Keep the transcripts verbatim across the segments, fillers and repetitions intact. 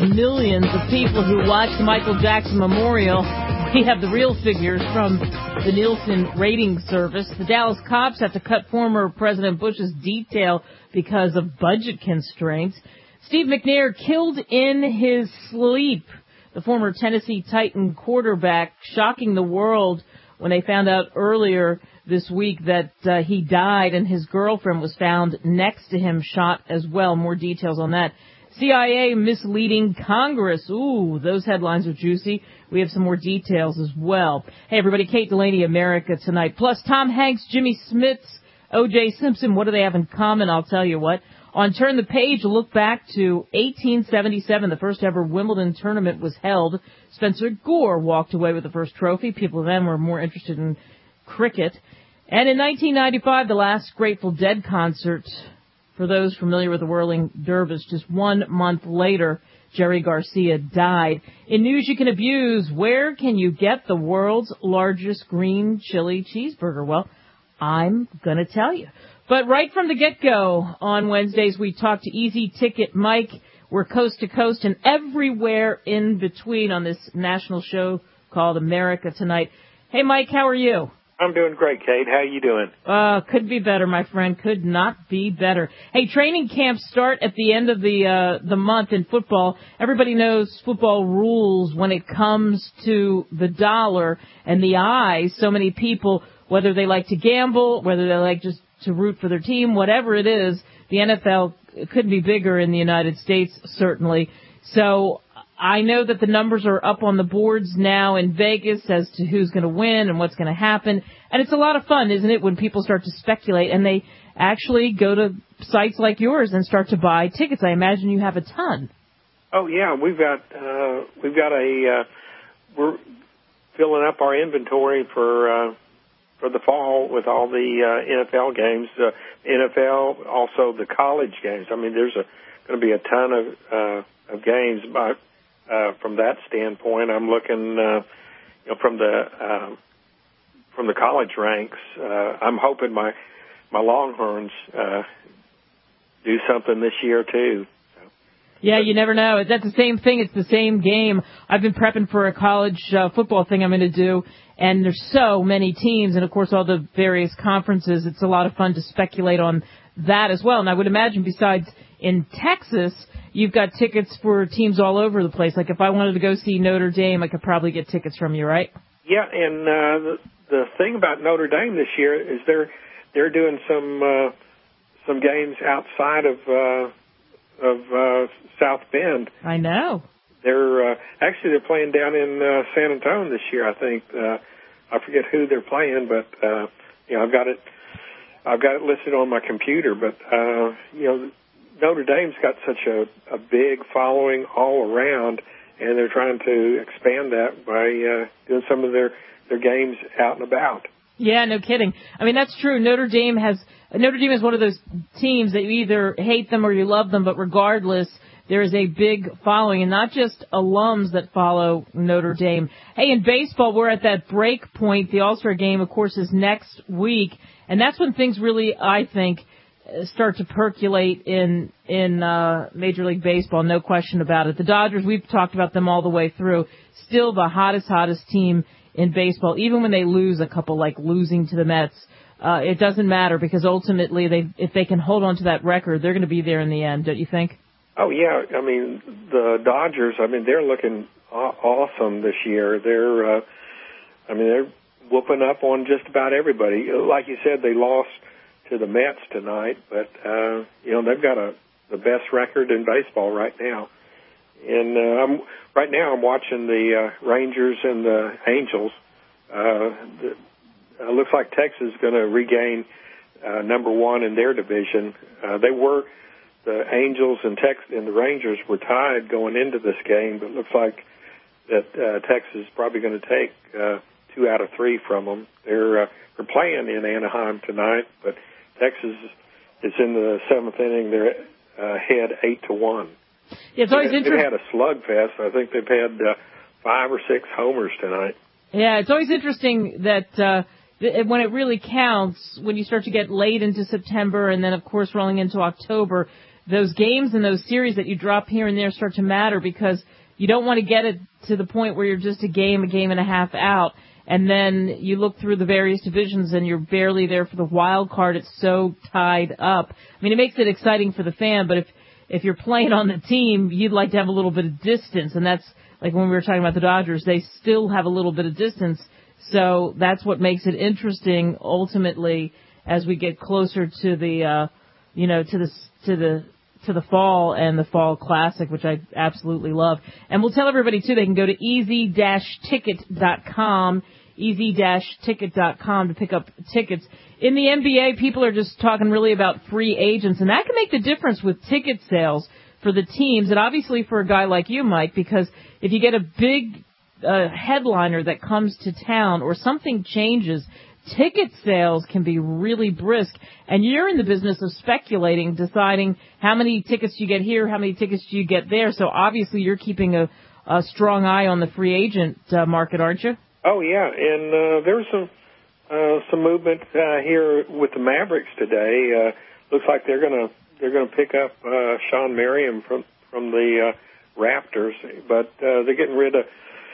millions of people who watched the Michael Jackson Memorial. We have the real figures from the Nielsen rating service. The Dallas cops have to cut former President Bush's detail because of budget constraints. Steve McNair killed in his sleep. The former Tennessee Titan quarterback shocking the world when they found out earlier this week that uh, he died and his girlfriend was found next to him shot as well. More details on that. C I A misleading Congress. Ooh, those headlines are juicy. We have some more details as well. Hey, everybody, Kate Delaney, America Tonight. Plus, Tom Hanks, Jimmy Smits, O J Simpson. What do they have in common? I'll tell you what. On Turn the Page, a look back to eighteen seventy-seven. The first ever Wimbledon tournament was held. Spencer Gore walked away with the first trophy. People then were more interested in cricket. And in nineteen ninety-five, the last Grateful Dead concert. For those familiar with the Whirling Dervish, just one month later, Jerry Garcia died. In news you can abuse, where can you get the world's largest green chili cheeseburger? Well, I'm going to tell you. But right from the get-go, on Wednesdays, we talk to Easy Ticket Mike. We're coast to coast and everywhere in between on this national show called America Tonight. Hey, Mike, how are you? I'm doing great, Kate. How are you doing? Uh, could be better, my friend. Could not be better. Hey, training camps start at the end of the uh, the month in football. Everybody knows football rules when it comes to the dollar and the eyes. So many people, whether they like to gamble, whether they like just to root for their team, whatever it is, the N F L couldn't be bigger in the United States, certainly. So I know that the numbers are up on the boards now in Vegas as to who's going to win and what's going to happen. And it's a lot of fun, isn't it, when people start to speculate and they actually go to sites like yours and start to buy tickets. I imagine you have a ton. Oh, yeah. We've got, uh, we've got a, uh, we're filling up our inventory for, uh, for the fall with all the uh, N F L games, uh, N F L, also the college games. I mean, there's a, going to be a ton of, uh, of games by, Uh, from that standpoint. I'm looking, uh, you know, from the uh, from the college ranks. Uh, I'm hoping my my Longhorns uh, do something this year too. So. Yeah, you never know. That's the same thing. It's the same game. I've been prepping for a college uh, football thing I'm going to do, and there's so many teams, and of course all the various conferences. It's a lot of fun to speculate on that as well. And I would imagine, besides in Texas, you've got tickets for teams all over the place. Like if I wanted to go see Notre Dame, I could probably get tickets from you, right? Yeah, and uh, the, the thing about Notre Dame this year is they're they're doing some uh, some games outside of uh, of uh, South Bend. I know. They're uh, actually they're playing down in uh, San Antonio this year. I think uh, I forget who they're playing, but uh, you know I've got it I've got it listed on my computer. But uh, you know. Notre Dame's got such a, a big following all around, and they're trying to expand that by uh, doing some of their, their games out and about. Yeah, no kidding. I mean, that's true. Notre Dame has Notre Dame is one of those teams that you either hate them or you love them, but regardless, there is a big following, and not just alums that follow Notre Dame. Hey, in baseball, we're at that break point. The All-Star game, of course, is next week, and that's when things really, I think, start to percolate in in uh, Major League Baseball, no question about it. The Dodgers, we've talked about them all the way through, still the hottest, hottest team in baseball. Even when they lose a couple, like losing to the Mets, uh, it doesn't matter because ultimately, they if they can hold on to that record, they're going to be there in the end, don't you think? Oh, yeah. I mean, the Dodgers, I mean, they're looking aw- awesome this year. They're, uh, I mean, they're whooping up on just about everybody. Like you said, they lost to the Mets tonight, but uh, you know they've got a the best record in baseball right now. And uh, I'm right now I'm watching the uh, Rangers and the Angels. Uh, the, it looks like Texas is going to regain uh, number one in their division. Uh, they were the Angels and Tex and the Rangers were tied going into this game, but it looks like that uh, Texas is probably going to take uh, two out of three from them. They're uh, they're playing in Anaheim tonight, but Texas is in the seventh inning. They're uh, ahead eight to one. Yeah, it's always they've, interesting. They've had a slugfest. I think they've had uh, five or six homers tonight. Yeah, it's always interesting that uh, th- when it really counts, when you start to get late into September and then, of course, rolling into October, those games and those series that you drop here and there start to matter because you don't want to get it to the point where you're just a game, a game and a half out, and then you look through the various divisions and you're barely there for the wild card. It's so tied up. I mean, it makes it exciting for the fan, but if if you're playing on the team, you'd like to have a little bit of distance, and that's like when we were talking about the Dodgers. They still have a little bit of distance, so that's what makes it interesting ultimately as we get closer to the, uh, you know, to the to the to the fall and the fall classic, which I absolutely love. And we'll tell everybody too, they can go to easy dash ticket dot com, easy dash ticket dot com to pick up tickets. In the N B A, people are just talking really about free agents, and that can make the difference with ticket sales for the teams, and obviously for a guy like you, Mike, because if you get a big uh, headliner that comes to town or something changes, ticket sales can be really brisk, and you're in the business of speculating, deciding how many tickets you get here, how many tickets you get there. So obviously you're keeping a, a strong eye on the free agent uh, market, aren't you? Oh yeah, and uh, there's some uh, some movement uh, here with the Mavericks today. Uh, looks like they're gonna they're gonna pick up uh, Sean Merriam from from the uh, Raptors, but uh, they're getting rid of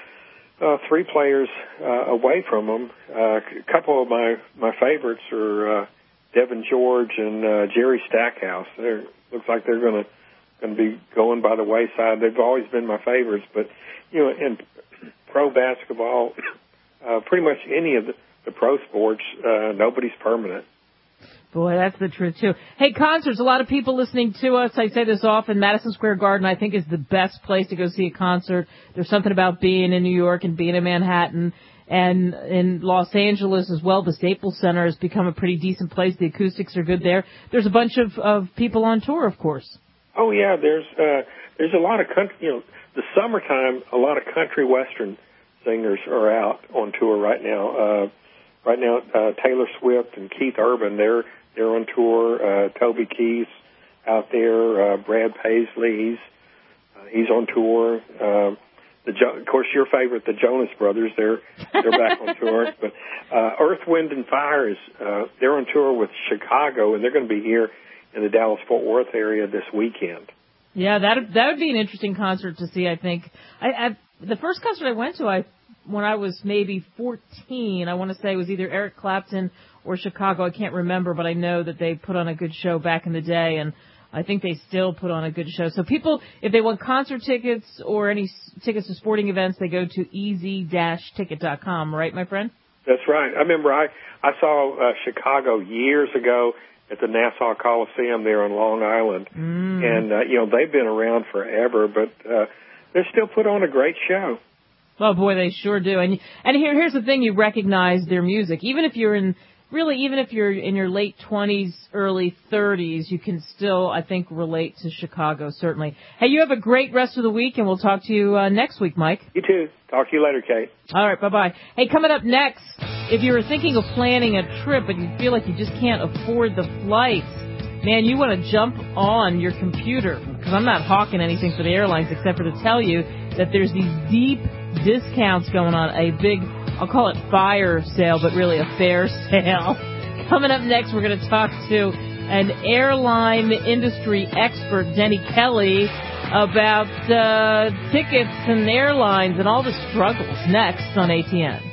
Uh, three players uh, away from them. Uh, a couple of my, my favorites are uh, Devin George and uh, Jerry Stackhouse. They're looks like they're going to going to be going by the wayside. They've always been my favorites, but you know, in pro basketball, uh, pretty much any of the, the pro sports, uh, nobody's permanent. Boy, that's the truth, too. Hey, concerts, a lot of people listening to us. I say this often. Madison Square Garden, I think, is the best place to go see a concert. There's something about being in New York and being in Manhattan. And in Los Angeles as well, the Staples Center has become a pretty decent place. The acoustics are good there. There's a bunch of, of people on tour, of course. Oh, yeah. There's uh, there's a lot of country, you know, the summertime, a lot of country western singers are out on tour right now. Uh, right now, uh, Taylor Swift and Keith Urban, they're They're on tour. Uh, Toby Keith out there. Uh, Brad Paisley, he's uh, he's on tour. Uh, the jo- of course, your favorite, the Jonas Brothers. They're they're back on tour. But uh, Earth, Wind and Fire is uh, they're on tour with Chicago, and they're going to be here in the Dallas-Fort Worth area this weekend. Yeah, that that would be an interesting concert to see. I think I, I the first concert I went to, I when I was maybe fourteen, I want to say it was either Eric Clapton or Chicago. I can't remember, but I know that they put on a good show back in the day, and I think they still put on a good show. So people, if they want concert tickets or any tickets to sporting events, they go to easy dash ticket dot com, right, my friend? That's right. I remember I, I saw uh, Chicago years ago at the Nassau Coliseum there on Long Island, mm. and, uh, you know, they've been around forever, but uh, they still put on a great show. Oh, boy, they sure do. And and here here's the thing, you recognize their music. Even if you're in, really, even if you're in your late twenties, early thirties, you can still, I think, relate to Chicago, certainly. Hey, you have a great rest of the week, and we'll talk to you uh, next week, Mike. You too. Talk to you later, Kate. All right, bye-bye. Hey, coming up next, if you were thinking of planning a trip but you feel like you just can't afford the flights, man, you want to jump on your computer, because I'm not hawking anything for the airlines except for to tell you that there's these deep discounts going on, a big, I'll call it fire sale, but really a fair sale. Coming up next, we're going to talk to an airline industry expert, Denny Kelly, about uh, tickets and airlines and all the struggles. Next on A T N.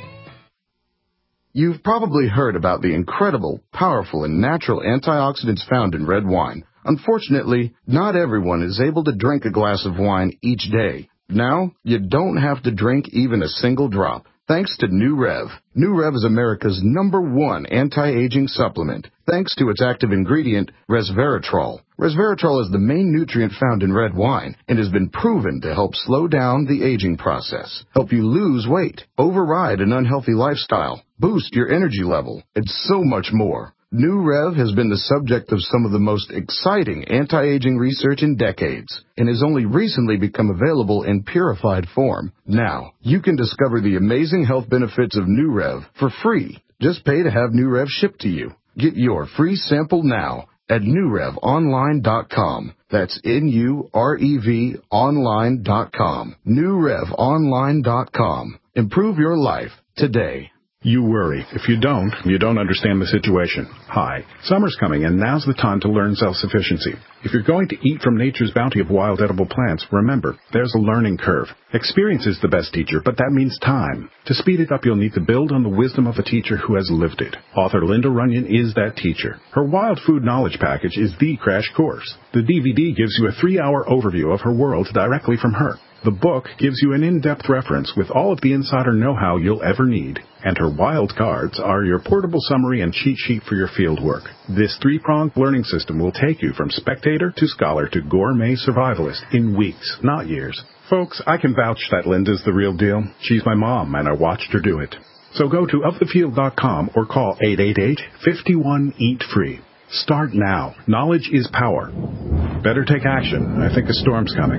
You've probably heard about the incredible, powerful, and natural antioxidants found in red wine. Unfortunately, not everyone is able to drink a glass of wine each day. Now, you don't have to drink even a single drop. Thanks to New Rev. New Rev is America's number one anti-aging supplement, thanks to its active ingredient, resveratrol. Resveratrol is the main nutrient found in red wine and has been proven to help slow down the aging process, help you lose weight, override an unhealthy lifestyle, boost your energy level, and so much more. New Rev has been the subject of some of the most exciting anti-aging research in decades and has only recently become available in purified form. Now, you can discover the amazing health benefits of New Rev for free. Just pay to have New Rev shipped to you. Get your free sample now at new rev online dot com. That's N U R E V online dot com. new rev online dot com. Improve your life today. You worry. If you don't, you don't understand the situation. Hi, summer's coming, and now's the time to learn self-sufficiency. If you're going to eat from nature's bounty of wild edible plants, remember, there's a learning curve. Experience is the best teacher, but that means time. To speed it up, you'll need to build on the wisdom of a teacher who has lived it. Author Linda Runyon is that teacher. Her Wild Food Knowledge Package is the crash course. The D V D gives you a three-hour overview of her world directly from her. The book gives you an in-depth reference with all of the insider know-how you'll ever need. And her wild cards are your portable summary and cheat sheet for your field work. This three-pronged learning system will take you from spectator to scholar to gourmet survivalist in weeks, not years. Folks, I can vouch that Linda's the real deal. She's my mom, and I watched her do it. So go to of the field dot com or call eight eight eight, five one, eat free. Start now. Knowledge is power. Better take action. I think a storm's coming.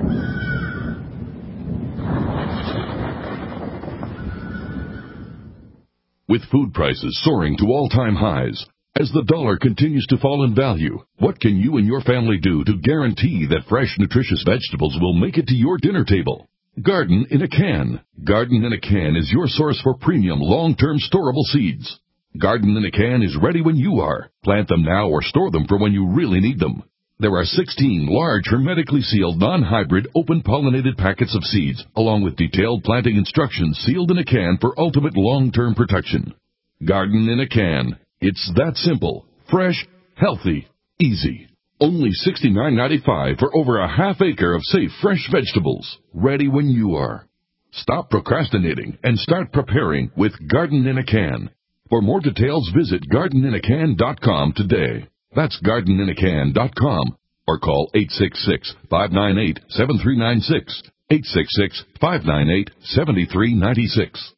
With food prices soaring to all-time highs, as the dollar continues to fall in value, what can you and your family do to guarantee that fresh, nutritious vegetables will make it to your dinner table? Garden in a Can. Garden in a Can is your source for premium, long-term storable seeds. Garden in a Can is ready when you are. Plant them now or store them for when you really need them. There are sixteen large, hermetically sealed, non-hybrid, open-pollinated packets of seeds, along with detailed planting instructions sealed in a can for ultimate long-term protection. Garden in a Can. It's that simple, fresh, healthy, easy. Only sixty-nine ninety-five for over a half acre of safe, fresh vegetables, ready when you are. Stop procrastinating and start preparing with Garden in a Can. For more details, visit garden in a can dot com today. That's garden in a can dot com or call eight six six, five nine eight, seven three nine six, eight six six, five nine eight, seven three nine six.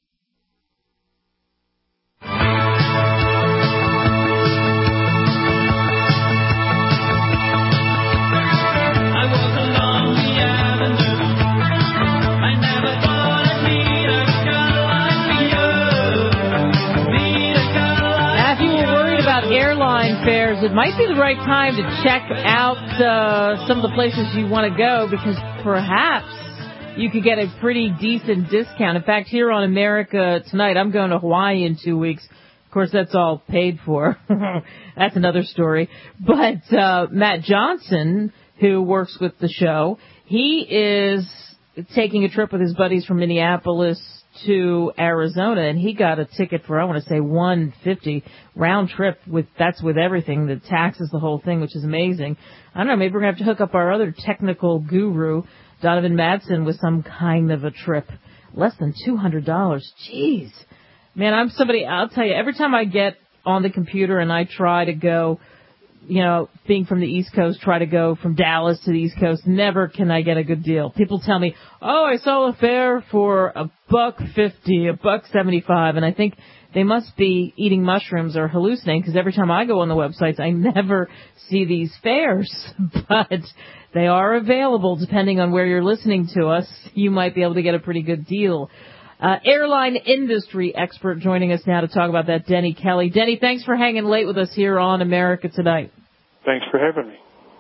Airline fares, it might be the right time to check out uh, some of the places you want to go, because perhaps you could get a pretty decent discount. In fact, here on America Tonight, I'm going to Hawaii in two weeks. Of course, that's all paid for. That's another story. But uh, Matt Johnson, who works with the show, he is taking a trip with his buddies from Minneapolis to Arizona, and he got a ticket for, I want to say, one hundred fifty dollars round trip. With that's with everything, the taxes, the whole thing, which is amazing. I don't know, maybe we're going to have to hook up our other technical guru, Donovan Madsen, with some kind of a trip. Less than two hundred dollars. Jeez. Man, I'm somebody, I'll tell you, every time I get on the computer and I try to go, you know, being from the East Coast, try to go from Dallas to the East Coast, never can I get a good deal. People tell me, oh, I saw a fare for a buck fifty, a buck seventy-five, and I think they must be eating mushrooms or hallucinating, because every time I go on the websites, I never see these fares. But they are available depending on where you're listening to us. You might be able to get a pretty good deal. Uh, airline industry expert joining us now to talk about that, Denny Kelly. Denny, thanks for hanging late with us here on America Tonight. Thanks for having me.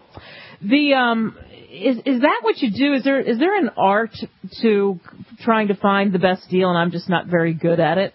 The um, is is that what you do? Is there is there an art to trying to find the best deal, and I'm just not very good at it?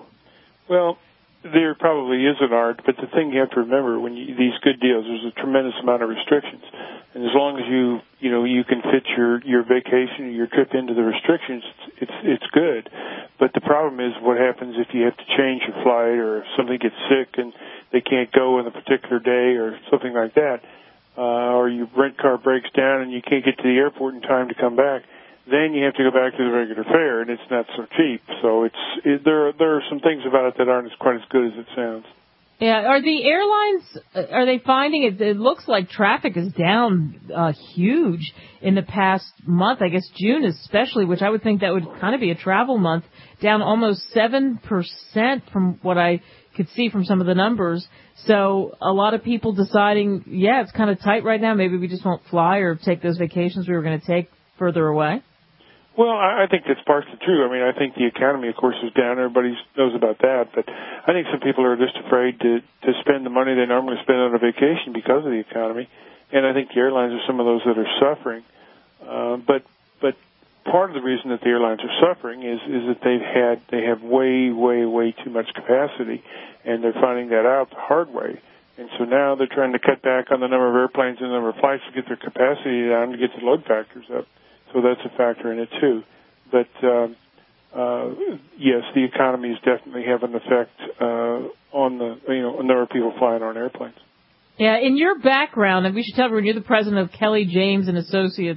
Well, there probably is an art, but the thing you have to remember when you, these good deals, there's a tremendous amount of restrictions, and as long as you you know you can fit your your vacation or your trip into the restrictions, it's it's, it's good. But the problem is what happens if you have to change your flight, or if somebody gets sick and they can't go on a particular day, or something like that, uh, or your rent car breaks down and you can't get to the airport in time to come back. Then you have to go back to the regular fare, and it's not so cheap. So it's it, there. Are, there are some things about it that aren't as quite as good as it sounds. Yeah, are the airlines, are they finding it, it looks like traffic is down uh, huge in the past month, I guess June especially, which I would think that would kind of be a travel month, down almost seven percent from what I could see from some of the numbers. So a lot of people deciding, yeah, it's kind of tight right now, maybe we just won't fly or take those vacations we were going to take further away. Well, I think that's partially true. I mean, I think the economy, of course, is down. Everybody knows about that. But I think some people are just afraid to, to spend the money they normally spend on a vacation because of the economy. And I think the airlines are some of those that are suffering. Uh, but but part of the reason that the airlines are suffering is is that they've had they have way, way, way too much capacity, and they're finding that out the hard way. And so now they're trying to cut back on the number of airplanes and the number of flights to get their capacity down to get the load factors up. So that's a factor in it too. But um, uh, yes, the economy is definitely having an effect uh, on the you know number of people flying on airplanes. Yeah, in your background, and we should tell everyone you're the president of Kelly James and Associates,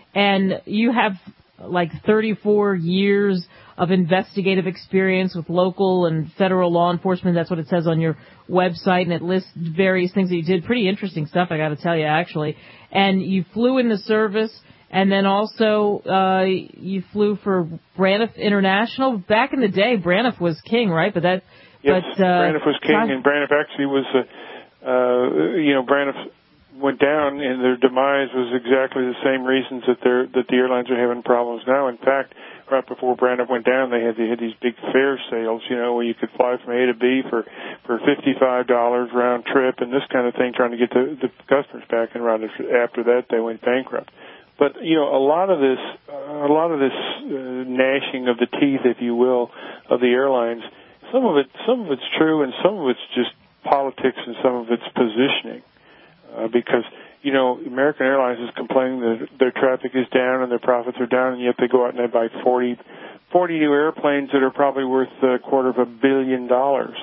and you have like thirty-four years of investigative experience with local and federal law enforcement. That's what it says on your website, and it lists various things that you did. Pretty interesting stuff, I got to tell you, actually. And you flew in the service, and then also uh, you flew for Braniff International. Back in the day, Braniff was king, right? But that, yes, but, uh, Braniff was king, and Braniff actually was, uh, uh, you know, Braniff went down, and their demise was exactly the same reasons that they're that the airlines are having problems now. In fact, right before Braniff went down, they had they had these big fare sales, you know, where you could fly from A to B for for fifty-five dollars round trip and this kind of thing, trying to get the, the customers back. And right after that, they went bankrupt. But you know, a lot of this, uh, a lot of this uh, gnashing of the teeth, if you will, of the airlines. Some of it, some of it's true, and some of it's just politics, and some of it's positioning. Uh, because, you know, American Airlines is complaining that their traffic is down and their profits are down, and yet they go out and they buy forty, forty new airplanes that are probably worth a quarter of a billion dollars.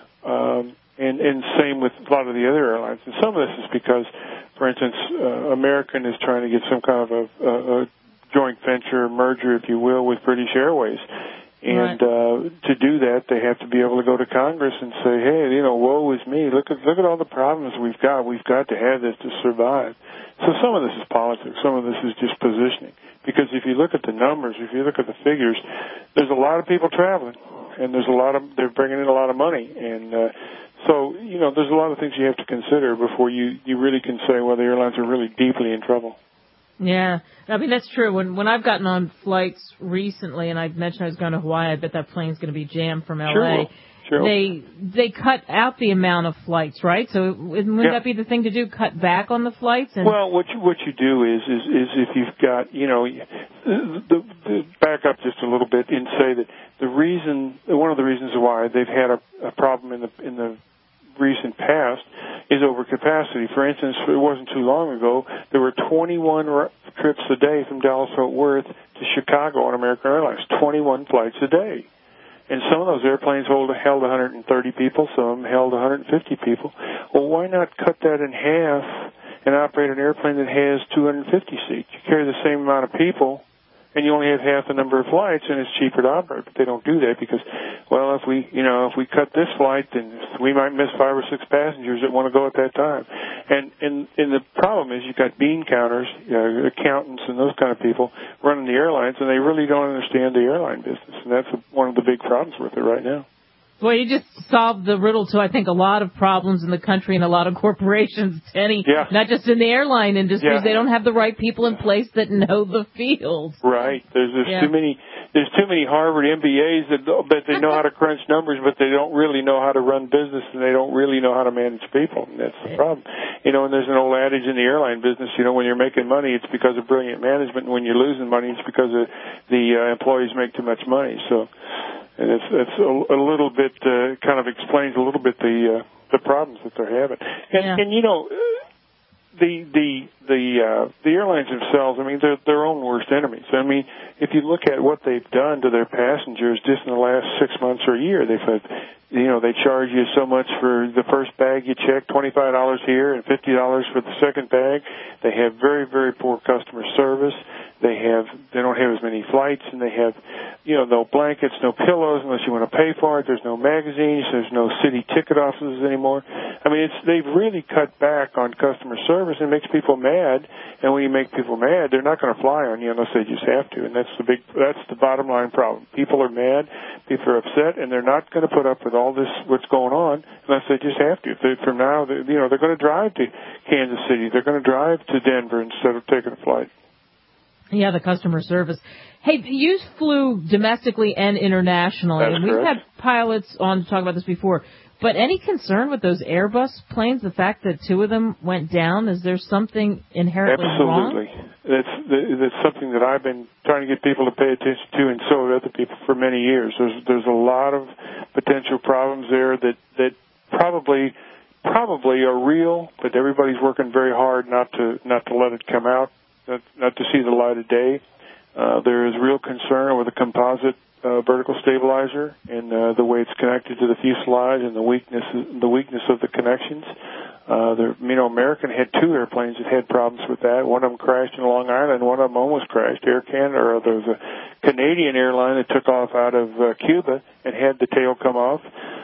Um, and, and same with a lot of the other airlines. And some of this is because, for instance, uh, American is trying to get some kind of a, a, a joint venture, merger, if you will, with British Airways. And uh, to do that, they have to be able to go to Congress and say, hey, you know, woe is me. Look at look at all the problems we've got. We've got to have this to survive. So some of this is politics. Some of this is just positioning. Because if you look at the numbers, if you look at the figures, there's a lot of people traveling, and there's a lot of they're bringing in a lot of money. And uh, so, you know, there's a lot of things you have to consider before you, you really can say, well, the airlines are really deeply in trouble. Yeah, I mean, that's true. When when I've gotten on flights recently, and I mentioned I was going to Hawaii, I bet that plane's going to be jammed from L A. Sure, sure. They they cut out the amount of flights, right? So wouldn't yeah. that be the thing to do, cut back on the flights? And well, what you, what you do is, is, is if you've got, you know, the, the, back up just a little bit and say that the reason, one of the reasons why they've had a, a problem in the in the recent past is overcapacity. For instance, it wasn't too long ago, there were twenty-one r- trips a day from Dallas-Fort Worth to Chicago on American Airlines, twenty-one flights a day. And some of those airplanes hold, held one hundred thirty people, some of them held one hundred fifty people. Well, why not cut that in half and operate an airplane that has two hundred fifty seats? You carry the same amount of people, and you only have half the number of flights, and it's cheaper to operate. But they don't do that because, well, if we, you know, if we cut this flight, then we might miss five or six passengers that want to go at that time. And and and the problem is you've got bean counters, you know, accountants, and those kind of people running the airlines, and they really don't understand the airline business, and that's one of the big problems with it right now. Well, you just solved the riddle to, I think, a lot of problems in the country and a lot of corporations, Tenny. Yeah. Not just in the airline industry. Yeah. They don't have the right people in place that know the field. Right. There's, there's yeah. too many there's too many Harvard M B As that that they know how to crunch numbers, but they don't really know how to run business, and they don't really know how to manage people. And that's the problem. You know, and there's an old adage in the airline business, you know, when you're making money, it's because of brilliant management, and when you're losing money, it's because of the uh, employees make too much money. So. And it's, it's a, a little bit, uh, kind of explains a little bit the, uh, the problems that they're having. And, yeah. and you know, the, the, the, uh, the airlines themselves, I mean, they're their own worst enemies. I mean, if you look at what they've done to their passengers just in the last six months or a year, they've had, you know, they charge you so much for the first bag you check, twenty-five dollars here and fifty dollars for the second bag. They have very, very poor customer service. They have, they don't have as many flights, and they have, you know, no blankets, no pillows unless you want to pay for it. There's no magazines. There's no city ticket offices anymore. I mean, it's, they've really cut back on customer service, and it makes people mad. And when you make people mad, they're not going to fly on you unless they just have to. And that's the big, that's the bottom line problem. People are mad, people are upset, and they're not going to put up with all this, what's going on, unless they just have to. If they, from now, they, you know, they're going to drive to Kansas City. They're going to drive to Denver instead of taking a flight. Yeah, the customer service. Hey, you flew domestically and internationally, That's and we've correct. had pilots on to talk about this before. But any concern with those Airbus planes, the fact that two of them went down? Is there something inherently wrong? Absolutely. That's that's something that I've been trying to get people to pay attention to, and so have other people for many years. There's there's a lot of potential problems there that that probably probably are real, but everybody's working very hard not to not to let it come out, not, not to see the light of day. Uh, there is real concern with the composite uh, vertical stabilizer and uh, the way it's connected to the fuselage and the weakness the weakness of the connections. Uh, the, you know, American had two airplanes that had problems with that. One of them crashed in Long Island. One of them almost crashed. Air Canada, or there was a Canadian airline that took off out of uh, Cuba and had the tail come off.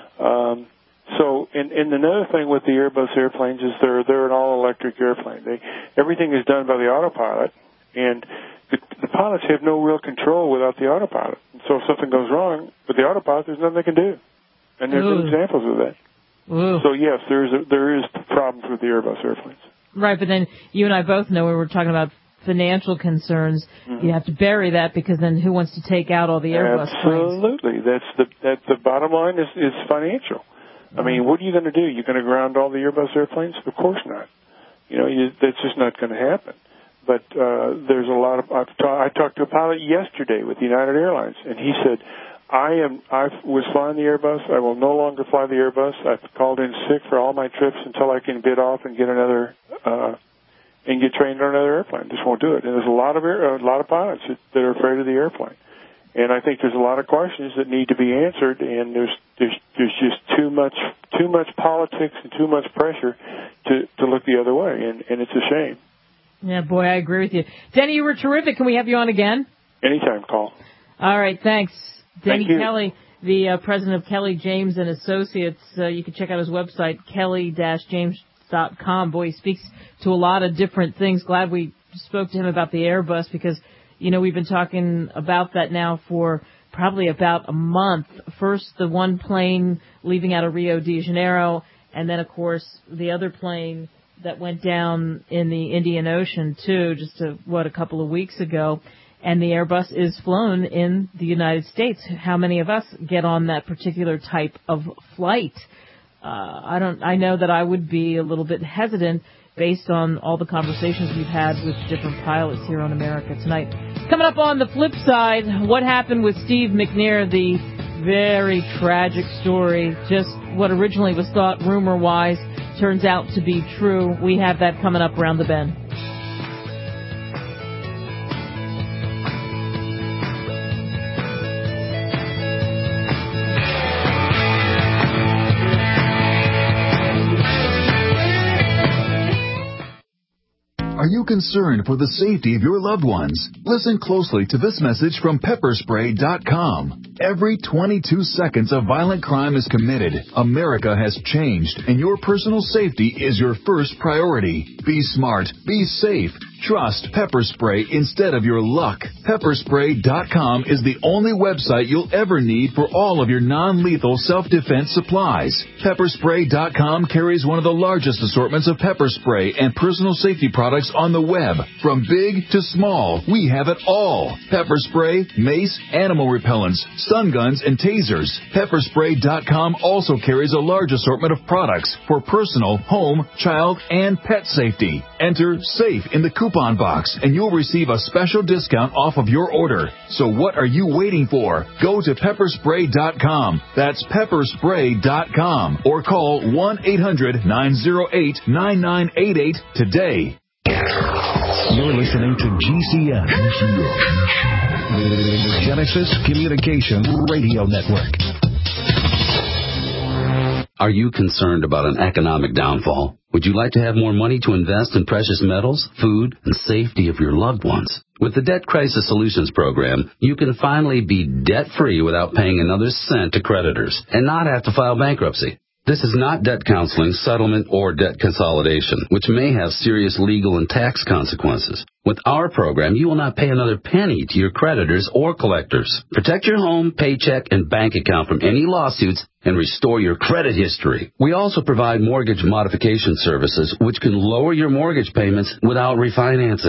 Um, so, and, and another thing with the Airbus airplanes is they're they're an all-electric airplane. They everything is done by the autopilot, and the, the pilots have no real control without the autopilot. And so, if something goes wrong with the autopilot, there's nothing they can do. And there's Ooh. examples of that. Ooh. So yes, there's a, there is problems with the Airbus airplanes. Right, but then you and I both know when we're talking about financial concerns, mm-hmm. you have to bury that because then who wants to take out all the Airbus Absolutely. planes? That's the that's the bottom line is, is financial. Mm-hmm. I mean, what are you going to do? You're going to ground all the Airbus airplanes? Of course not. You know, you, that's just not going to happen. But uh, there's a lot of I've ta- I talked to a pilot yesterday with United Airlines, and he said, I am. I was flying the Airbus. I will no longer fly the Airbus. I've called in sick for all my trips until I can bid off and get another uh, and get trained on another airplane. Just won't do it. And there's a lot of air, a lot of pilots that, that are afraid of the airplane. And I think there's a lot of questions that need to be answered. And there's there's there's just too much too much politics and too much pressure to to look the other way. And and it's a shame. Yeah, boy, I agree with you, Denny. You were terrific. Can we have you on again? Anytime, call. All right, thanks. Denny Thank Kelly, the uh, president of Kelly James and Associates. Uh, you can check out his website, kelly dash james dot com. Boy, he speaks to a lot of different things. Glad we spoke to him about the Airbus because, you know, we've been talking about that now for probably about a month. First, the one plane leaving out of Rio de Janeiro, and then, of course, the other plane that went down in the Indian Ocean, too, just, a, what, a couple of weeks ago. And the Airbus is flown in the United States. How many of us get on that particular type of flight? Uh, I don't. I know that I would be a little bit hesitant based on all the conversations we've had with different pilots here on America Tonight. Coming up on the flip side, what happened with Steve McNair, the very tragic story, just what originally was thought rumor-wise turns out to be true. We have that coming up around the bend. Are you concerned for the safety of your loved ones? Listen closely to this message from pepper spray dot com. Every twenty-two seconds a violent crime is committed. America has changed, and your personal safety is your first priority. Be smart. Be safe. Trust Pepper Spray instead of your luck. pepper spray dot com is the only website you'll ever need for all of your non-lethal self-defense supplies. pepper spray dot com carries one of the largest assortments of pepper spray and personal safety products on the web. From big to small, we have it all. Pepper spray, mace, animal repellents, stun guns, and tasers. pepper spray dot com also carries a large assortment of products for personal, home, child, and pet safety. Enter SAFE in the coupon box, and you'll receive a special discount off of your order. So what are you waiting for? Go to pepper spray dot com. That's pepper spray dot com. Or call one eight hundred nine oh eight nine nine eight eight today. You're listening to G C N, the Genesis Communications Radio Network. Are you concerned about an economic downfall? Would you like to have more money to invest in precious metals, food, and safety of your loved ones? With the Debt Crisis Solutions Program, you can finally be debt-free without paying another cent to creditors and not have to file bankruptcy. This is not debt counseling, settlement, or debt consolidation, which may have serious legal and tax consequences. With our program, you will not pay another penny to your creditors or collectors. Protect your home, paycheck, and bank account from any lawsuits and restore your credit history. We also provide mortgage modification services, which can lower your mortgage payments without refinancing.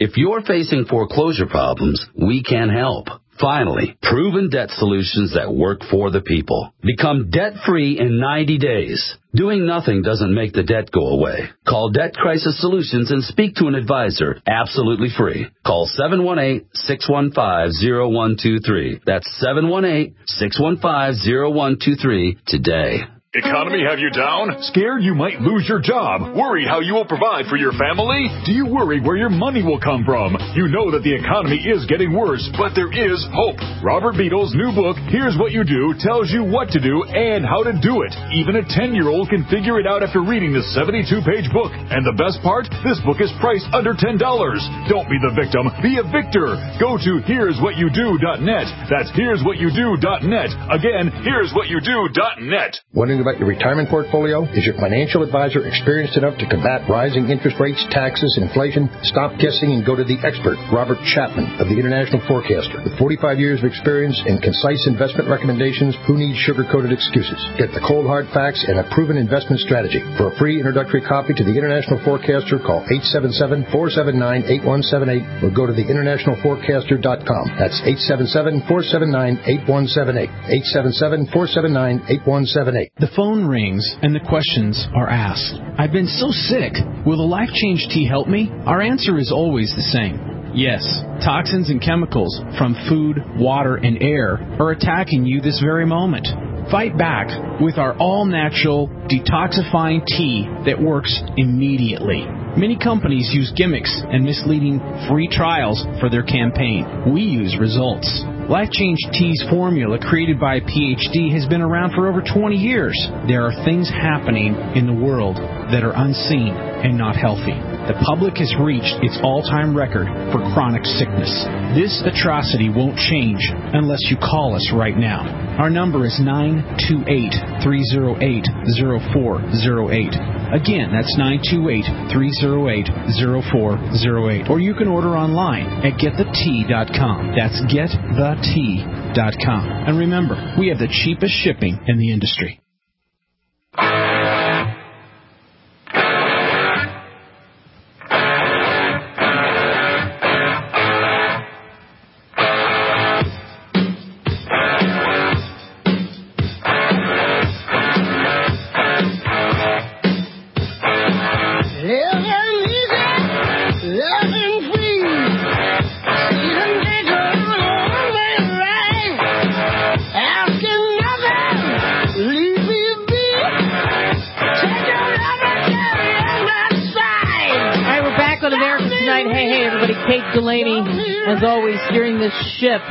If you're facing foreclosure problems, we can help. Finally, proven debt solutions that work for the people. Become debt-free in ninety days. Doing nothing doesn't make the debt go away. Call Debt Crisis Solutions and speak to an advisor absolutely free. Call seven one eight, six one five, zero one two three. That's seven one eight, six one five, zero one two three today. Economy have you down? Scared you might lose your job? Worried how you will provide for your family? Do you worry where your money will come from? You know that the economy is getting worse, but there is hope. Robert Beadle's new book, Here's What You Do, tells you what to do and how to do it. Even a ten-year-old can figure it out after reading this seventy-two page book. And the best part? This book is priced under ten dollars. Don't be the victim. Be a victor. Go to here's what you do dot net. That's here's what you do dot net. Again, here's what you do dot net. Wondering about your retirement portfolio? Is your financial advisor experienced enough to combat rising interest rates, taxes, and inflation? Stop guessing and go to the expert, Robert Chapman of the International Forecaster. With forty-five years of experience and concise investment recommendations, who needs sugar-coated excuses? Get the cold hard facts and a proven investment strategy. For a free introductory copy to the International Forecaster, call eight seven seven, four seven nine, eight one seven eight or go to the international forecaster dot com. That's eight seven seven, four seven nine, eight one seven eight. eight seven seven, four seven nine, eight one seven eight. The phone rings and the questions are asked. I've been so sick. Will the Life Change tea help me? Our answer is always the same. Yes, toxins and chemicals from food, water, and air are attacking you this very moment. Fight back with our all-natural detoxifying tea that works immediately. Many companies use gimmicks and misleading free trials for their campaign. We use results. Life Change Tea's formula, created by a P H D, has been around for over twenty years. There are things happening in the world that are unseen and not healthy. The public has reached its all-time record for chronic sickness. This atrocity won't change unless you call us right now. Our number is nine two eight, three oh eight, oh four oh eight. Again, that's nine two eight, three oh eight, oh four oh eight. Or you can order online at get the tea dot com. That's get the tea dot com. And remember, we have the cheapest shipping in the industry. Kate Delaney, as always, steering this ship.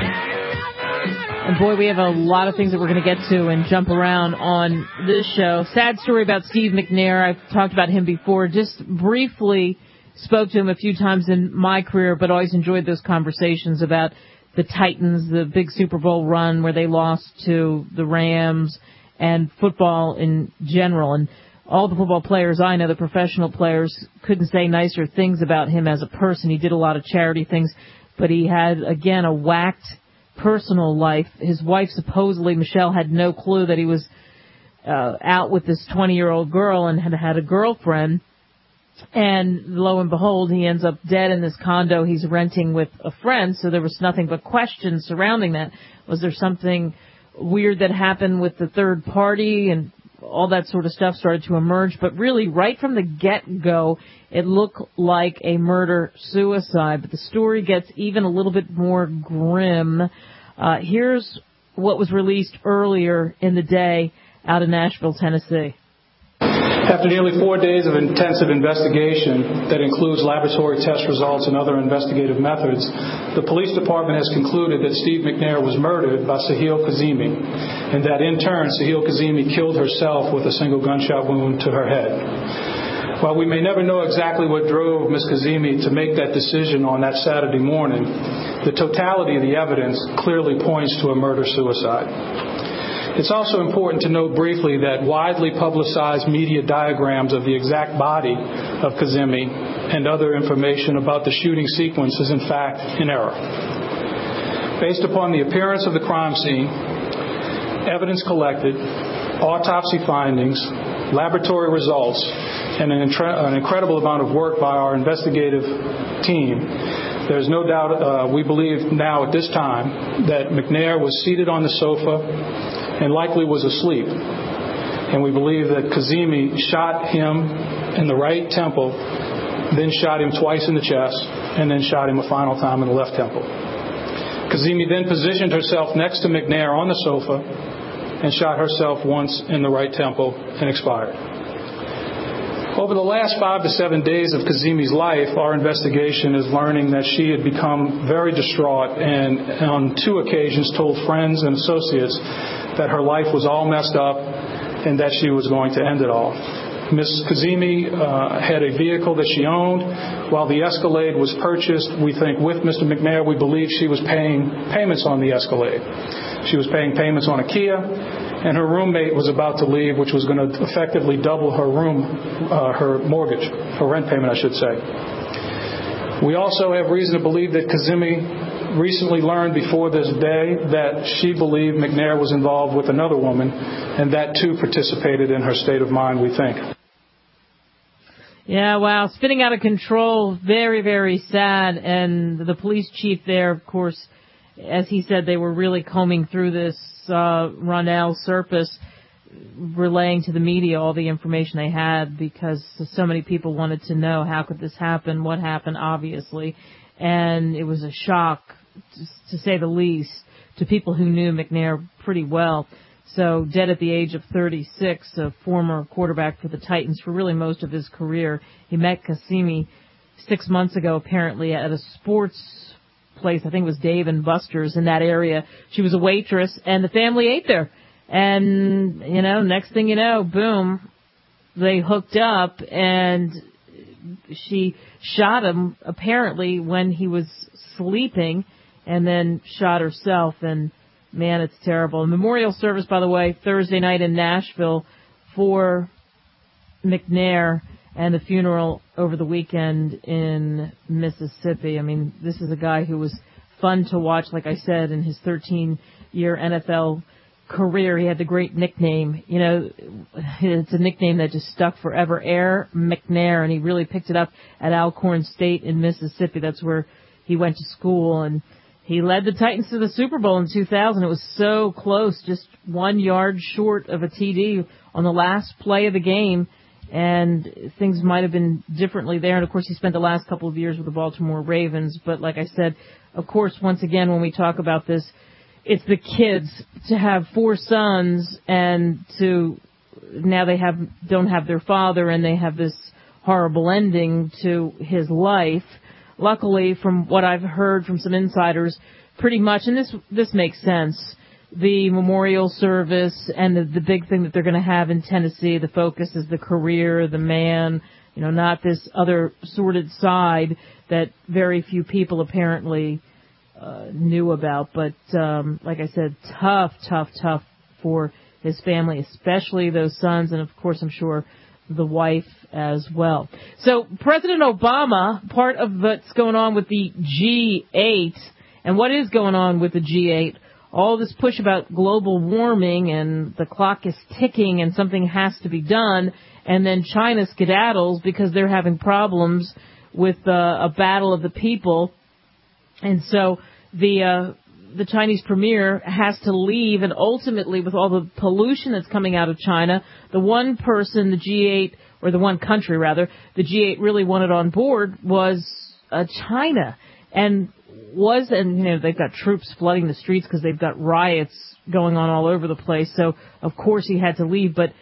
And boy, we have a lot of things that we're going to get to and jump around on this show. Sad story about Steve McNair. I've talked about him before. Just briefly spoke to him a few times in my career, but always enjoyed those conversations about the Titans, the big Super Bowl run where they lost to the Rams, and football in general. And all the football players I know, the professional players, couldn't say nicer things about him as a person. He did a lot of charity things, but he had, again, a whacked personal life. His wife, supposedly, Michelle, had no clue that he was uh, out with this twenty-year-old girl and had had a girlfriend. And lo and behold, he ends up dead in this condo he's renting with a friend, so there was nothing but questions surrounding that. Was there something weird that happened with the third party? And all that sort of stuff started to emerge. But really, right from the get-go, it looked like a murder-suicide. But the story gets even a little bit more grim. Uh, here's what was released earlier in the day out of Nashville, Tennessee. After nearly four days of intensive investigation that includes laboratory test results and other investigative methods, the police department has concluded that Steve McNair was murdered by Sahil Kazemi, and that in turn, Sahil Kazemi killed herself with a single gunshot wound to her head. While we may never know exactly what drove Miz Kazemi to make that decision on that Saturday morning, the totality of the evidence clearly points to a murder-suicide. It's also important to note briefly that widely publicized media diagrams of the exact body of Kazemi and other information about the shooting sequence is in fact in error. Based upon the appearance of the crime scene, evidence collected, autopsy findings, laboratory results, and an, intre- an incredible amount of work by our investigative team, there's no doubt, uh, we believe now at this time, that McNair was seated on the sofa and likely was asleep. And we believe that Kazemi shot him in the right temple, then shot him twice in the chest, and then shot him a final time in the left temple. Kazemi then positioned herself next to McNair on the sofa and shot herself once in the right temple and expired. Over the last five to seven days of Kazemi's life, our investigation is learning that she had become very distraught and on two occasions told friends and associates that her life was all messed up and that she was going to end it all. Miz Kazemi uh, had a vehicle that she owned. While the Escalade was purchased, we think with Mister McNair, we believe she was paying payments on the Escalade. She was paying payments on a Kia, and her roommate was about to leave, which was going to effectively double her room, uh, her mortgage, her rent payment, I should say. We also have reason to believe that Kazemi recently learned before this day that she believed McNair was involved with another woman, and that too participated in her state of mind, we think. Yeah, wow, spinning out of control, very, very sad. And the police chief there, of course, as he said, they were really combing through this, uh, Ronell Serpis, relaying to the media all the information they had because so many people wanted to know how could this happen, what happened, obviously. And it was a shock, to say the least, to people who knew McNair pretty well. So dead at the age of thirty-six, a former quarterback for the Titans for really most of his career. He met Kazemi six months ago, apparently, at a sports place. I think it was Dave and Buster's in that area. She was a waitress, and the family ate there. And, you know, next thing you know, boom, they hooked up, and she shot him, apparently, when he was sleeping, and then shot herself. And man, it's terrible. Memorial service, by the way, Thursday night in Nashville for McNair, and the funeral over the weekend in Mississippi. I mean, this is a guy who was fun to watch, like I said, in his thirteen-year N F L career. He had the great nickname. You know, it's a nickname that just stuck forever, Air McNair, and he really picked it up at Alcorn State in Mississippi. That's where he went to school, and he led the Titans to the Super Bowl in two thousand. It was so close, just one yard short of a T D on the last play of the game, and things might have been differently there. And, of course, he spent the last couple of years with the Baltimore Ravens. But like I said, of course, once again, when we talk about this, it's the kids. To have four sons and to now they have don't have their father, and they have this horrible ending to his life. Luckily, from what I've heard from some insiders, pretty much, and this this makes sense, the memorial service and the, the big thing that they're going to have in Tennessee, the focus is the career, the man, you know, not this other sordid side that very few people apparently uh, knew about. But um, like I said, tough, tough, tough for his family, especially those sons, and of course, I'm sure the wife as well. So President Obama, part of what's going on with the G eight, and what is going on with the G eight, all this push about global warming and the clock is ticking and something has to be done, and then China skedaddles because they're having problems with uh, a battle of the people. And so the uh, the Chinese premier has to leave, and ultimately with all the pollution that's coming out of China, the one person the G eight, or the one country rather, the G eight really wanted on board was uh, China. And was, and you know, they've got troops flooding the streets because they've got riots going on all over the place. So of course he had to leave. But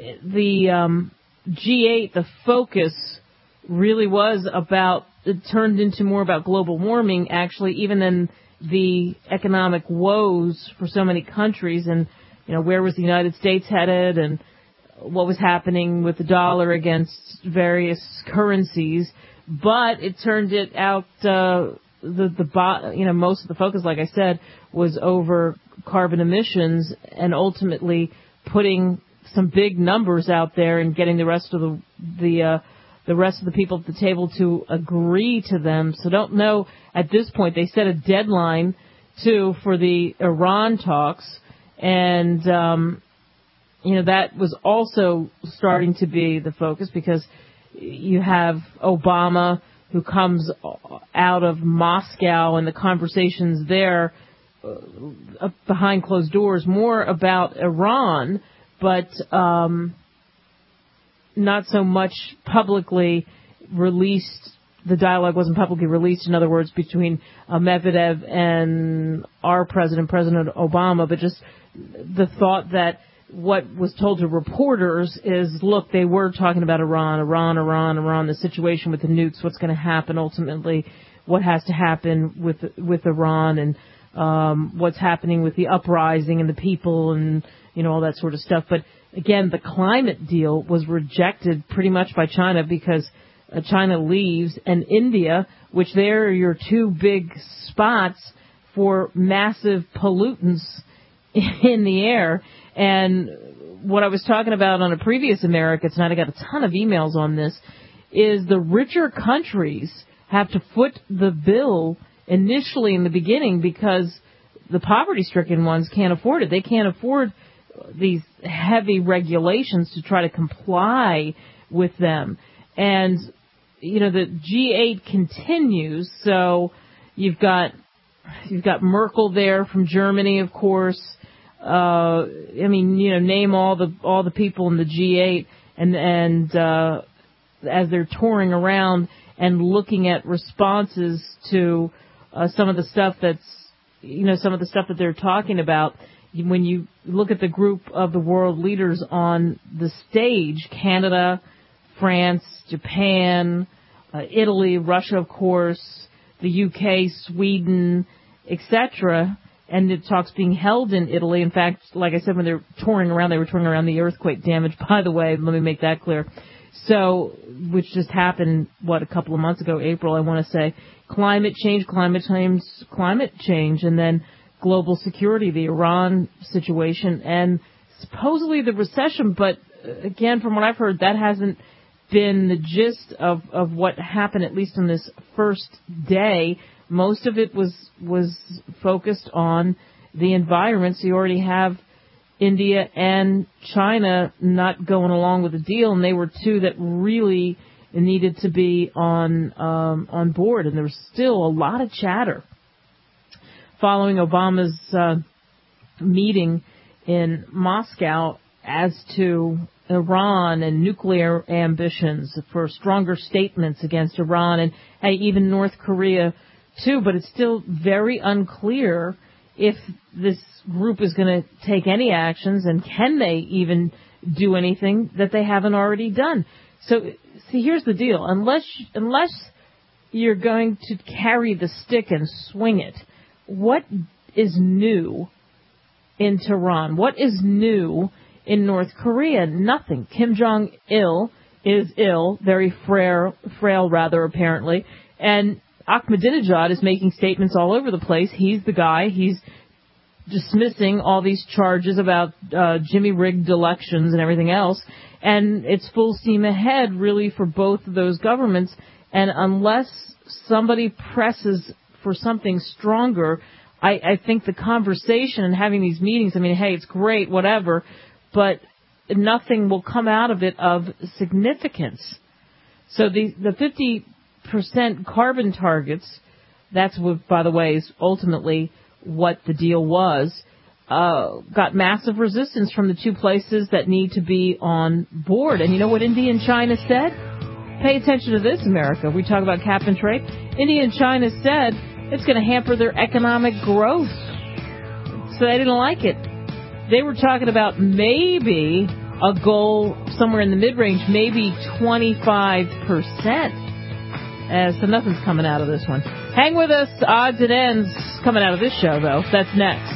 the um, G eight, the focus really was about, it turned into more about global warming actually, even than the economic woes for so many countries, and you know, where was the United States headed, and what was happening with the dollar against various currencies. But it turned it out, uh, the the you know, most of the focus, like I said, was over carbon emissions, and ultimately putting some big numbers out there and getting the rest of the the uh, the rest of the people at the table to agree to them. So don't know at this point. They set a deadline, too, for the Iran talks. And um, you know, that was also starting to be the focus because you have Obama who comes out of Moscow and the conversations there uh, behind closed doors more about Iran, but um, not so much publicly released. The dialogue wasn't publicly released, in other words, between uh, Medvedev and our president, President Obama, but just the thought that what was told to reporters is, look, they were talking about Iran, Iran, Iran, Iran, the situation with the nukes, what's going to happen ultimately, what has to happen with with Iran, and um, what's happening with the uprising and the people and, you know, all that sort of stuff. But, again, the climate deal was rejected pretty much by China because uh, China leaves, and India, which they're your two big spots for massive pollutants in the air. And what I was talking about on a previous America Tonight, I got a ton of emails on this, is the richer countries have to foot the bill initially in the beginning because the poverty-stricken ones can't afford it. They can't afford these heavy regulations to try to comply with them. And, you know, the G eight continues, so you've got you've got Merkel there from Germany, of course. Uh, I mean, you know, name all the all the people in the G eight, and and uh, as they're touring around and looking at responses to uh, some of the stuff that's, you know, some of the stuff that they're talking about. When you look at the group of the world leaders on the stage, Canada, France, Japan, uh, Italy, Russia, of course, the U K, Sweden, et cetera, and the talks being held in Italy. In fact, like I said, when they were touring around, they were touring around the earthquake damage, by the way. Let me make that clear. So, which just happened, what, a couple of months ago, April, I want to say. Climate change, climate change, climate change, and then global security, the Iran situation, and supposedly the recession. But, again, from what I've heard, that hasn't been the gist of, of what happened, at least on this first day. Most of it was was focused on the environment. So you already have India and China not going along with the deal, and they were two that really needed to be on um, on board. And there was still a lot of chatter following Obama's uh, meeting in Moscow as to Iran and nuclear ambitions, for stronger statements against Iran and hey, even North Korea too. But it's still very unclear if this group is going to take any actions, and can they even do anything that they haven't already done. So, see, here's the deal. Unless unless you're going to carry the stick and swing it, what is new in Tehran? What is new in North Korea? Nothing. Kim Jong-il is ill, very frail, frail rather, apparently, and Ahmadinejad is making statements all over the place. He's the guy. He's dismissing all these charges about uh, Jimmy-rigged elections and everything else. And it's full steam ahead, really, for both of those governments. And unless somebody presses for something stronger, I, I think the conversation and having these meetings, I mean, hey, it's great, whatever, but nothing will come out of it of significance. So the the fifty percent carbon targets, that's what, by the way, is ultimately what the deal was, uh, got massive resistance from the two places that need to be on board. And you know what India and China said? Pay attention to this, America. We talk about cap and trade. India and China said it's going to hamper their economic growth. So they didn't like it. They were talking about maybe a goal somewhere in the mid-range, maybe twenty-five percent. Uh, so nothing's coming out of this one. Hang with us. Odds and ends coming out of this show, though. That's next.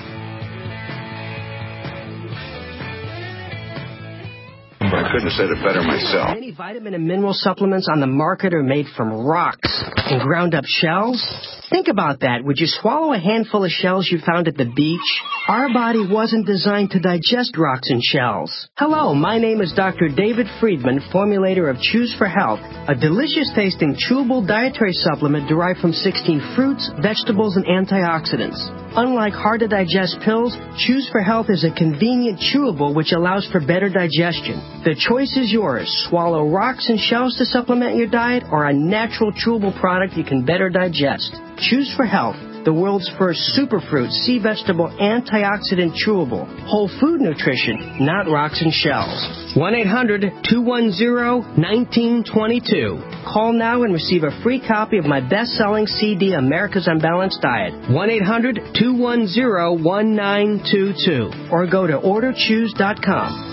couldn't have said it better myself. Many vitamin and mineral supplements on the market are made from rocks and ground up shells. Think about that. Would you swallow a handful of shells you found at the beach? Our body wasn't designed to digest rocks and shells. Hello, my name is Doctor David Friedman, formulator of Choose for Health, a delicious-tasting chewable dietary supplement derived from sixteen fruits, vegetables, and antioxidants. Unlike hard-to-digest pills, Choose for Health is a convenient chewable which allows for better digestion. The choice is yours. Swallow rocks and shells to supplement your diet or a natural chewable product you can better digest. Choose for Health, the world's first superfruit sea vegetable antioxidant chewable. Whole food nutrition, not rocks and shells. one eight hundred two one zero one nine two two. Call now and receive a free copy of my best-selling C D, America's Unbalanced Diet. one eight hundred two one zero one nine two two. Or go to order choose dot com.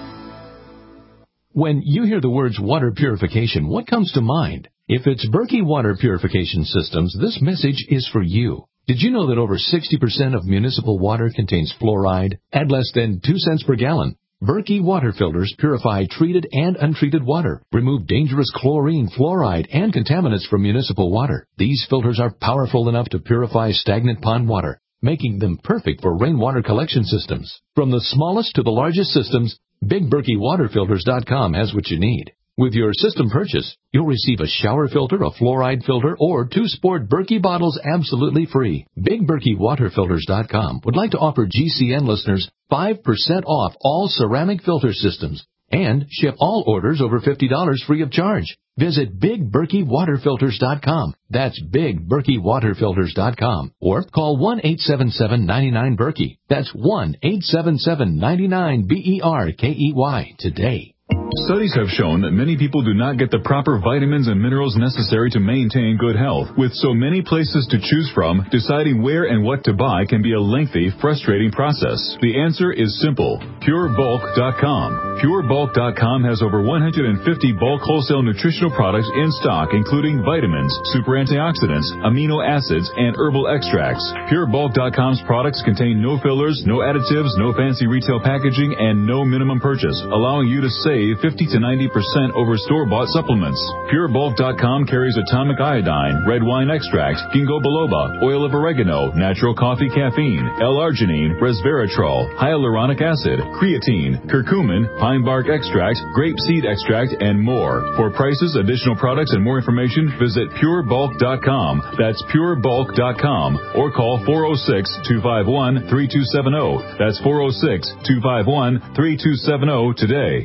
When you hear the words water purification, what comes to mind? If it's Berkey Water Purification Systems, this message is for you. Did you know that over sixty percent of municipal water contains fluoride at less than two cents per gallon? Berkey water filters purify treated and untreated water, remove dangerous chlorine, fluoride, and contaminants from municipal water. These filters are powerful enough to purify stagnant pond water, making them perfect for rainwater collection systems. From the smallest to the largest systems, Big Berkey Water Filters dot com has what you need. With your system purchase, you'll receive a shower filter, a fluoride filter, or two sport Berkey bottles absolutely free. Big Berkey Water Filters dot com would like to offer G C N listeners five percent off all ceramic filter systems and ship all orders over fifty dollars free of charge. Visit Big Berkey Water Filters dot com. That's Big Berkey Water Filters dot com. Or call one eight seven seven nine nine Berkey. That's one eight seven seven nine nine B E R K E Y today. Studies have shown that many people do not get the proper vitamins and minerals necessary to maintain good health. With so many places to choose from, deciding where and what to buy can be a lengthy, frustrating process. The answer is simple. Pure Bulk dot com. Pure Bulk dot com has over one hundred fifty bulk wholesale nutritional products in stock, including vitamins, super antioxidants, amino acids, and herbal extracts. Pure Bulk dot com's products contain no fillers, no additives, no fancy retail packaging, and no minimum purchase, allowing you to save fifty to ninety percent over store-bought supplements. Pure Bulk dot com carries atomic iodine, red wine extract, ginkgo biloba, oil of oregano, natural coffee caffeine, L-arginine, resveratrol, hyaluronic acid, creatine, curcumin, pine bark extract, grape seed extract, and more. For prices, additional products, and more information, visit Pure Bulk dot com. That's Pure Bulk dot com. Or call four oh six, two five one, three two seven oh. That's four oh six, two five one, three two seven oh today.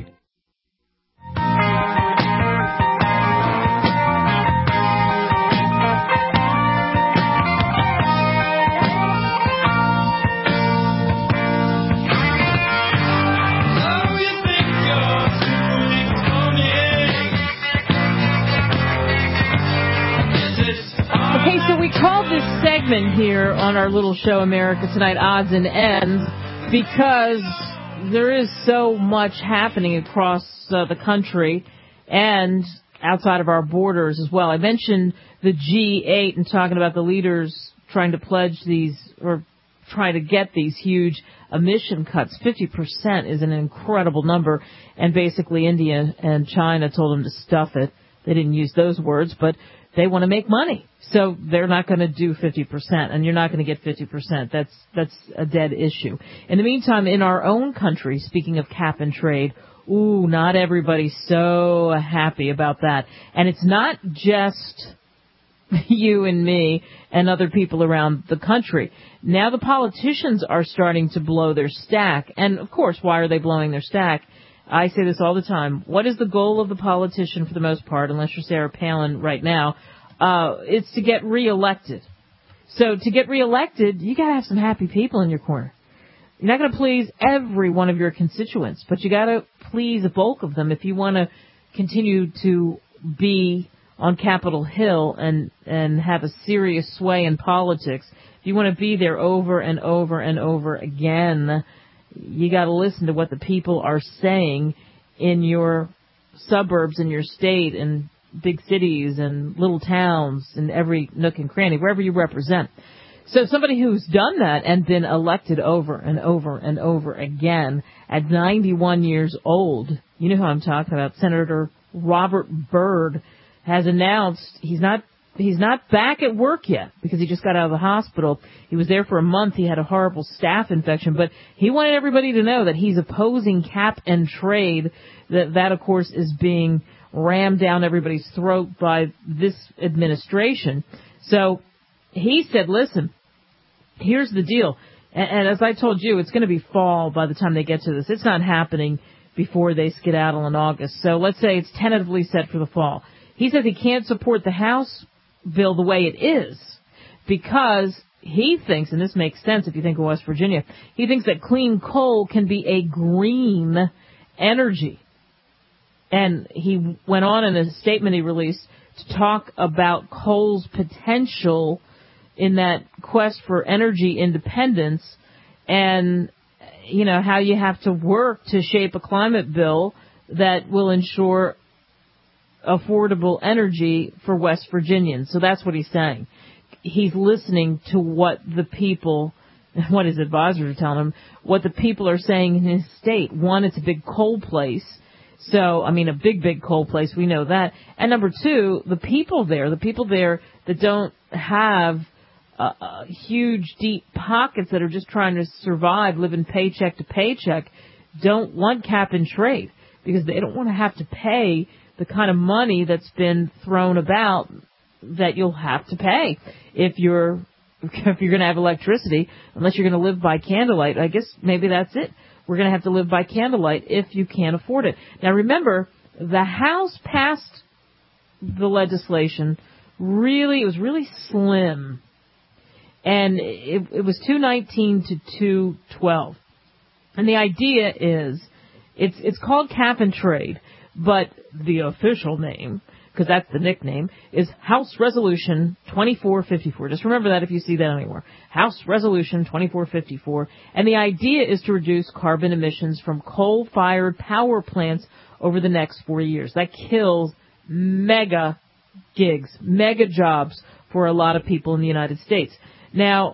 Here on our little show, America Tonight, Odds and Ends, because there is so much happening across uh, the country and outside of our borders as well. I mentioned the G eight and talking about the leaders trying to pledge these or trying to get these huge emission cuts. fifty percent is an incredible number, and basically India and China told them to stuff it. They didn't use those words, but they want to make money. So they're not going to do fifty percent, and you're not going to get fifty percent. That's that's a dead issue. In the meantime, in our own country, speaking of cap and trade, ooh, not everybody's so happy about that. And it's not just you and me and other people around the country. Now the politicians are starting to blow their stack. And, of course, why are they blowing their stack? I say this all the time. What is the goal of the politician for the most part, unless you're Sarah Palin right now? Uh, it's to get reelected. So to get reelected, you got to have some happy people in your corner. You're not going to please every one of your constituents, but you got to please a bulk of them if you want to continue to be on Capitol Hill and, and have a serious sway in politics. If you want to be there over and over and over again, you got to listen to what the people are saying in your suburbs, in your state, and big cities and little towns and every nook and cranny, wherever you represent. So somebody who's done that and been elected over and over and over again at ninety-one years old You know who I'm talking about. Senator Robert Byrd has announced he's not he's not back at work yet because he just got out of the hospital. He was there for a month. He had a horrible staph infection, but he wanted everybody to know that he's opposing cap and trade. That, that of course, is being rammed down everybody's throat by this administration. So he said, listen, here's the deal. And, and as I told you, it's going to be fall by the time they get to this. It's not happening before they skedaddle in August. So let's say it's tentatively set for the fall. He says he can't support the House bill the way it is because he thinks, and this makes sense if you think of West Virginia, he thinks that clean coal can be a green energy. And he went on in a statement he released to talk about coal's potential in that quest for energy independence and, you know, how you have to work to shape a climate bill that will ensure affordable energy for West Virginians. So that's what he's saying. He's listening to what the people, what his advisors are telling him, what the people are saying in his state. One, it's a big coal place. So, I mean, a big, big coal place. We know that. And number two, the people there, the people there that don't have uh, uh, huge, deep pockets that are just trying to survive, living paycheck to paycheck, don't want cap and trade because they don't want to have to pay the kind of money that's been thrown about that you'll have to pay if you're if you're going to have electricity, unless you're going to live by candlelight. I guess maybe that's it. We're going to have to live by candlelight if you can't afford it. Now, remember, the House passed the legislation really, it was really slim. And it, it was two nineteen to two twelve. And the idea is, it's it's called cap and trade, but the official name, because that's the nickname, is House Resolution twenty-four fifty-four. Just remember that if you see that anywhere. House Resolution twenty-four fifty-four. And the idea is to reduce carbon emissions from coal-fired power plants over the next four years. That kills mega gigs, mega jobs for a lot of people in the United States. Now,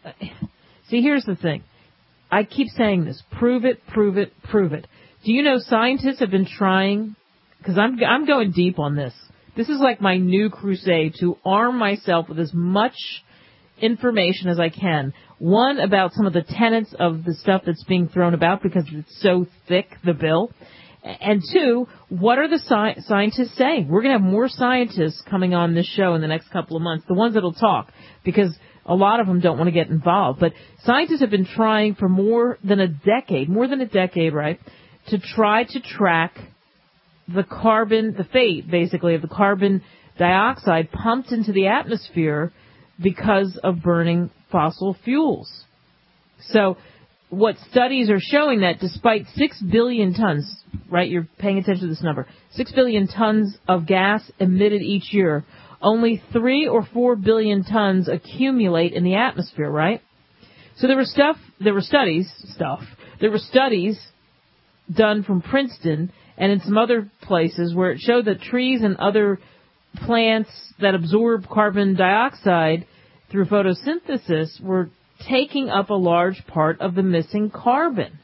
see, here's the thing. I keep saying this. Prove it, prove it, prove it. Do you know scientists have been trying, because I'm, I'm going deep on this. This is like my new crusade to arm myself with as much information as I can. One, about some of the tenets of the stuff that's being thrown about because it's so thick, the bill. And two, what are the sci- scientists saying? We're going to have more scientists coming on this show in the next couple of months, the ones that'll talk, because a lot of them don't want to get involved. But scientists have been trying for more than a decade, more than a decade, right, to try to track the carbon, the fate, basically, of the carbon dioxide pumped into the atmosphere because of burning fossil fuels. So what studies are showing that despite six billion tons, right, you're paying attention to this number, six billion tons of gas emitted each year, only three or four billion tons accumulate in the atmosphere, right? So there were stuff, there were studies, stuff, there were studies done from Princeton and in some other places where it showed that trees and other plants that absorb carbon dioxide through photosynthesis were taking up a large part of the missing carbon.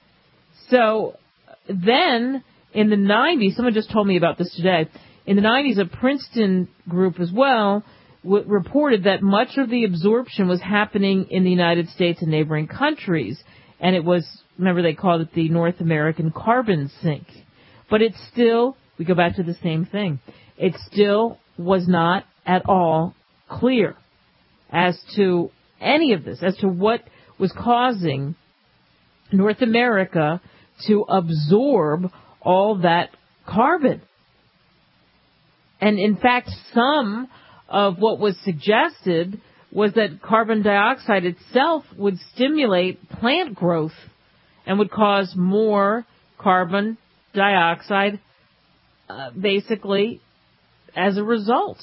So then in the nineties, someone just told me about this today, in the nineties a Princeton group as well w- reported that much of the absorption was happening in the United States and neighboring countries. And it was, remember they called it the North American carbon sink. But it still, we go back to the same thing, it still was not at all clear as to any of this, as to what was causing North America to absorb all that carbon. And in fact, some of what was suggested was that carbon dioxide itself would stimulate plant growth and would cause more carbon dioxide, uh, basically, as a result.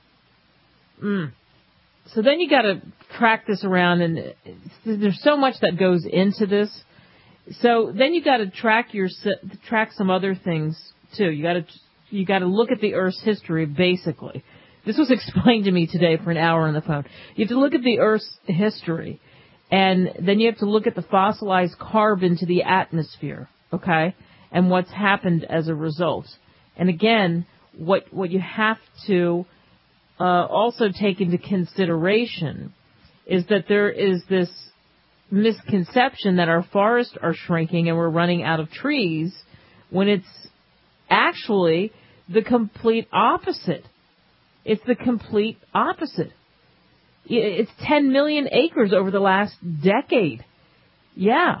Mm. So then you got to track this around, and there's so much that goes into this. So then you got to track your track some other things too. You got to you got to look at the Earth's history, basically. This was explained to me today for an hour on the phone. You have to look at the Earth's history, and then you have to look at the fossilized carbon to the atmosphere, okay? and what's happened as a result. And again, what what you have to uh, also take into consideration is that there is this misconception that our forests are shrinking and we're running out of trees, when it's actually the complete opposite. It's the complete opposite. It's ten million acres over the last decade. Yeah.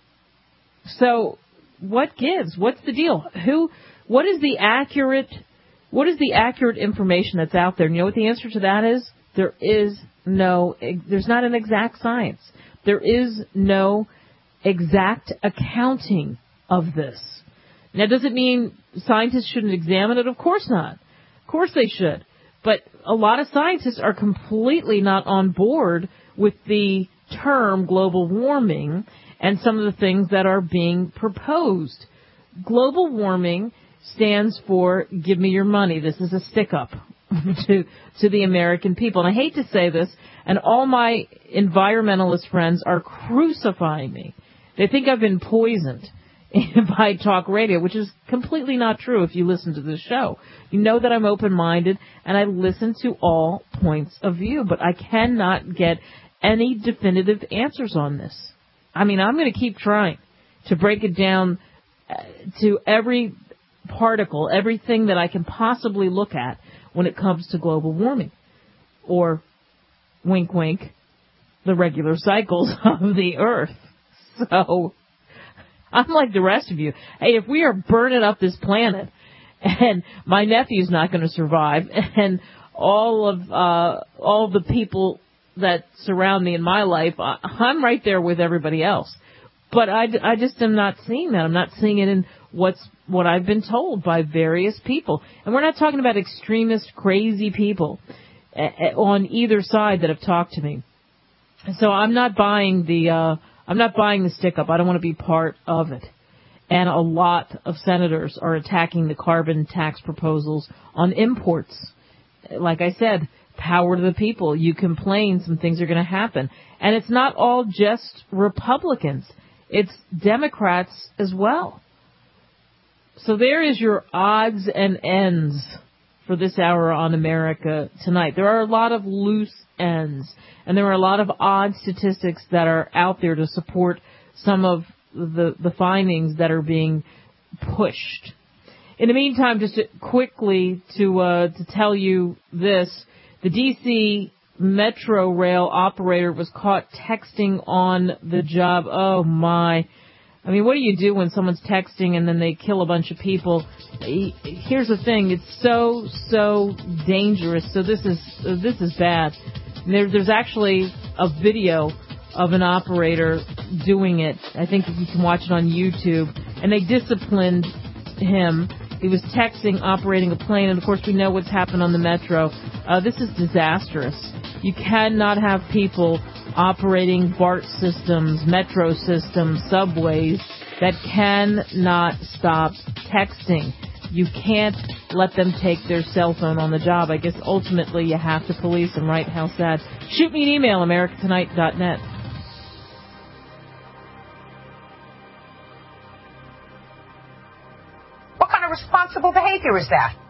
So what gives? What's the deal? Who? What is the accurate? What is the accurate information that's out there? And you know what the answer to that is? There is no. There's not an exact science. There is no exact accounting of this. Now, does it mean scientists shouldn't examine it? Of course not. Of course they should. But a lot of scientists are completely not on board with the term global warming and some of the things that are being proposed. Global warming stands for give me your money. This is a stick-up to to the American people. And I hate to say this, and all my environmentalist friends are crucifying me. They think I've been poisoned by talk radio, which is completely not true if you listen to this show. You know that I'm open-minded, and I listen to all points of view, but I cannot get any definitive answers on this. I mean, I'm going to keep trying to break it down to every particle, everything that I can possibly look at when it comes to global warming, or, wink, wink, the regular cycles of the Earth. So I'm like the rest of you. Hey, if we are burning up this planet, and my nephew's not going to survive, and all of uh, all the people that surround me in my life, I'm right there with everybody else. But I, I just am not seeing that. I'm not seeing it in what's what I've been told by various people. And we're not talking about extremist, crazy people on either side that have talked to me. So I'm not buying the uh, I'm not buying the stick up. I don't want to be part of it. And a lot of senators are attacking the carbon tax proposals on imports. Like I said, power to the people. You complain, some things are going to happen. And it's not all just Republicans. It's Democrats as well. So there is your odds and ends for this hour on America Tonight. There are a lot of loose ends, and there are a lot of odd statistics that are out there to support some of the, the findings that are being pushed. In the meantime, just to quickly to uh, to tell you this, the D C Metro Rail operator was caught texting on the job. Oh, my. I mean, what do you do when someone's texting and then they kill a bunch of people? Here's the thing. It's so, so dangerous. So this is this is bad. There, there's actually a video of an operator doing it. I think you can watch it on YouTube. And they disciplined him. He was texting, operating a plane. And, of course, we know what's happened on the Metro. Uh, this is disastrous. You cannot have people operating BART systems, metro systems, subways that cannot stop texting. You can't let them take their cell phone on the job. I guess ultimately you have to police them, right? How sad. Shoot me an email, america tonight dot net. What kind of responsible behavior is that?